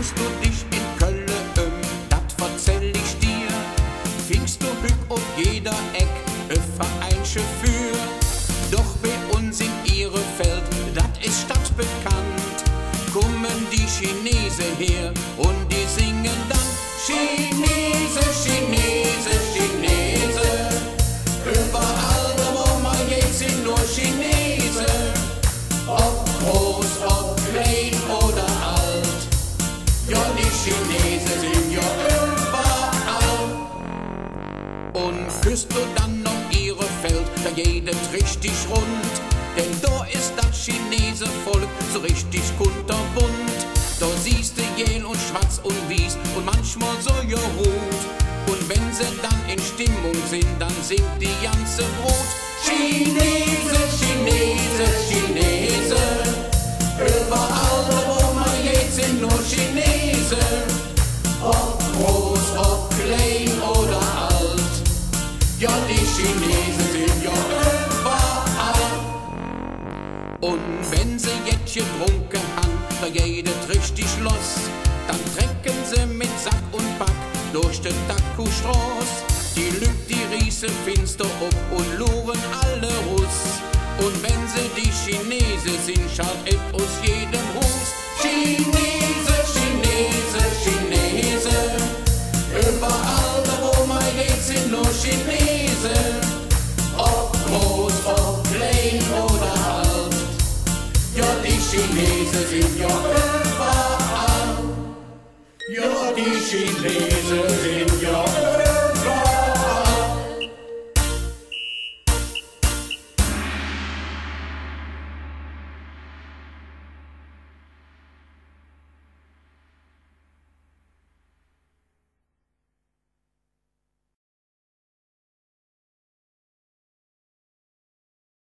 tust du dich in Kölle, dat verzähl ich dir. Fingst du hück ob jeder Eck, Vereinsche für. Doch bei uns in Ihrefeld, dat ist stadtbekannt, kommen die Chinesen her und die singen dann Chinese, Chinese, Chinese. Überall, wo man geht, sind nur Chinesen. Ob groß, ob klein oder alt, ja, die Chinesen sind ja überall. Und küsst du dann noch Ihrefeld, da jedet richtig rund, denn da ist das Chinesenvolk so richtig kunterbunt. Da siehst du Gel und Schwarz und Wies und manchmal so ja rot. Und wenn sie dann in Stimmung sind, dann singt die ganze Brot. Chinese, Chinese, Chinese. Überall, wo man geht, sind nur Chinesen. Ob groß, ob klein oder alt, ja, die Chinesen sind ja überall. Und wenn sie jetzt getrunken haben, da jedet richtig los, dann trecken sie mit Sack und Pack durch den Taku-Straß. Die Lüg, die Riese finster ob und luren alle Russ. Und wenn sie die Chinesen sind, schaut et aus jedem Hus. Chinese, Chinese, Chinese. Überall, wo man geht, sind nur Chinesen. Ob groß, ob klein oder alt, ja, die Chinesen sind ja überall. Ja, die Chinesen sind ja überall.